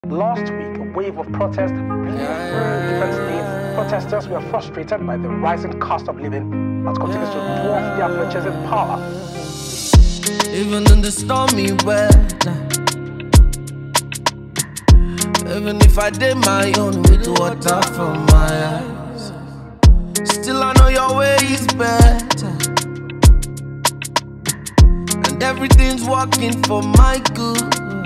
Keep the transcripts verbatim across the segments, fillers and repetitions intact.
Last week, a wave of protests blew through different states. Protesters were frustrated by the rising cost of living that continues to dwarf their purchasing power. Even in the stormy weather, even if I did my own with water from my eyes, still I know your way is better, and everything's working for my good.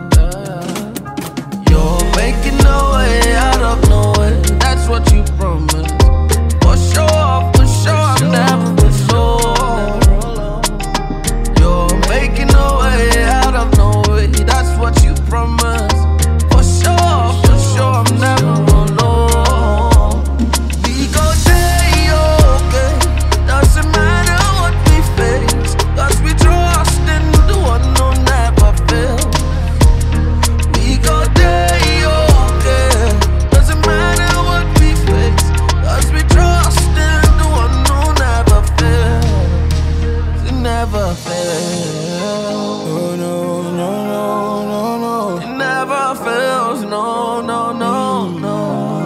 You're making a way out of nowhere, that's what you promised. For sure, for sure, I'm never for sure. You're making a way out of nowhere, that's what you promised. For sure, for sure, I'm never alone. We go day, okay, doesn't matter what we face, cause we trust in the one who never fails. We go day, okay, doesn't matter what we face, cause we trust in the one who never fails. He never fails. Oh no, no, no, no, no. He never fails, no, no, no, no.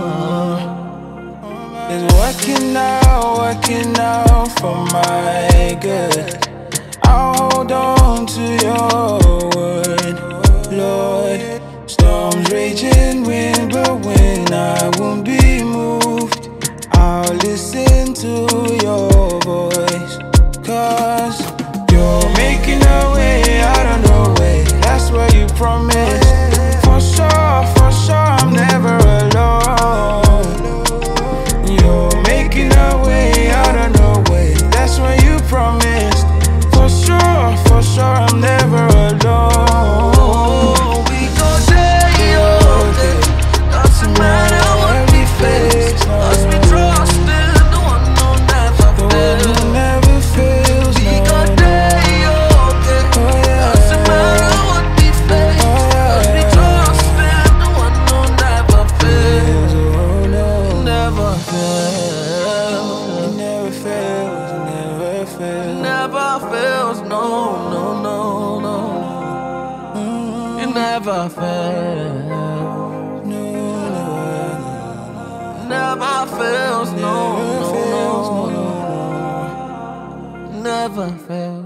It's working out, working out for my good. I'll hold on to your word, Lord. Storms raging, wind blowing, I won't be moved. I'll listen to your voice, cause you're making a way out of no way, that's what you promised. For sure, for sure, I'm never alone. You're making a way out of no way, that's what you promised. For sure, for sure, I'm never alone. We go day, okay, doesn't matter what we face, cause we trust in the one who never The one fails. who never fails, We no, go no. day, okay, Oh, yeah. doesn't matter what we face, cause we trust in the one who never fails. Oh no, Never it fails, never fails, it never fails. never fails, no, no, no, no. It never fails, No, no, never fails, no, never no, fails, no, no, no. never fails.